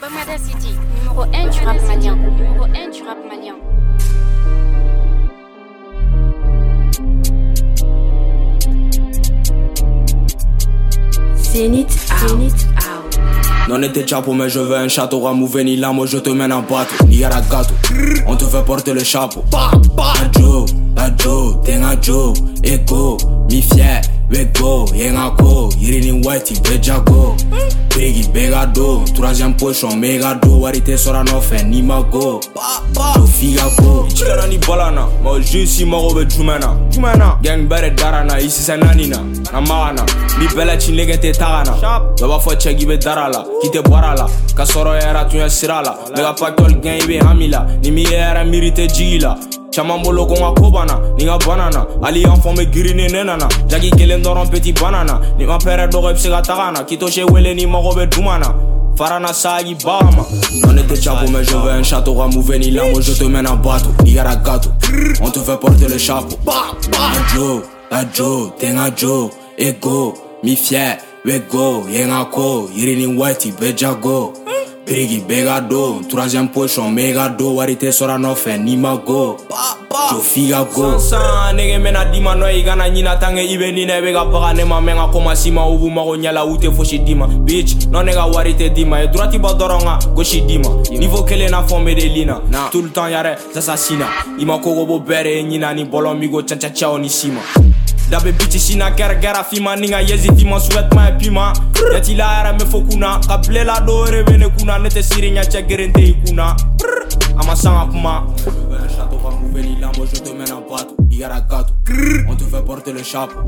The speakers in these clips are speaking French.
Dalmada City, numéro 1 du rap malien. Numéro 1 du rap malien. Zénith Out. Non était chapeau mais je veux un château. Ramouveni là moi je te mène en bateau. Yara gato, on te fait porter le chapeau. Adjo, tengajo, ego, mi fier, wego, yengako, yirini whitey, bejago. Brigi, begado, troisième pochon, megado, warite sora no fe, ni mago. Figago, ichikana ni balana, ma juicy marobe jumena. Gang bere darana, ici c'est nanina, namana. Ni bella chinlegete tarana. Yaba fo chegi be darala, kite boarala. Kasoro era tuya sirala. Lega pactol gang ibe hamila, ni mi era mirite jigila. Chamambolo konga kobana, ninga banana. Ali enfant me girine nenana. Jagi kelen doron petit banana. Ni ma pere doge psega tagana. Kito she wele ni marobe dumana. Farana sagi Bahama. On était chapeau mais je veux un château. Ramouveni là moi je te mène en bateau. Yara gato, on te fait porter le chapeau. Adjo, tengajo, ego, mi fier, wego, yengako, yirini whitey, bejago. Brigi, begado, troisième pochon, megado, warite sora no fe, ni mago. Jo figago. Sansan, nege mena dima no igana nyina tange ibe nine bega baga nema menga koma sima ubu mago nyala ute foshi dima. Bitch, no nega warite dima, e droiti ba doronga, goshi dima. Niveau kele na fombe de lina, tout le temps yare, zasasina. Ima kogo bo bere, nyina ni bolo migo chancha chao ni sima. Dabe bitch sina gara fima ninga yezi fima souhaite ma pima. Yati la era me fokuna, kable la do revene kuna, nete sirinya cha gerente ikuna. Ama sanga kuma. Château va mouveli là, moi je te mène en bateau. Yara gato, on te fait porter le chapeau.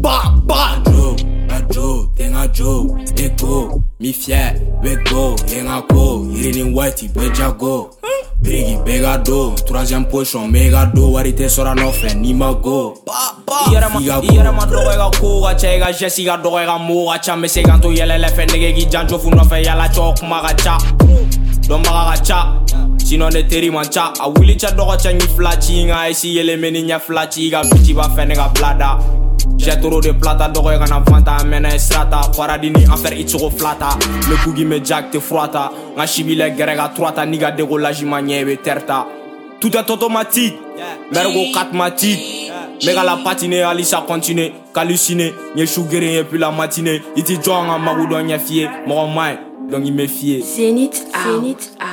Adjo, tengajo, ego, mi fier, wego, yengako, yirini whitey, bejago. Brigi, begado, troisième pochon, megado, warite sora no fe, ni mago. Iera ma doga koga chega jessiga doga moga cha meseganto yelele fe nege gi janjo fu no fe yala chok magacha. Domba cha, sino ne teri mancha, a wili cha doga cha ni flachi nga isi yele meni nya flachi ga bichi ba fe nega blada. J'ai trop de plata, dogo kana fanta, mena estrata. Paradini affaire itsugo flata. Le kugi me jack te froata. Nga shibile gerega troata, niga dégolage ma nyebe terta. Tout est automatique, mergo katmatique. Mega la patine, Alissa continue, halluciné. Nye chougere et puis la matinée. Iti joang a magou don nye fie, mon mai, donc il me fie. Zénith Out.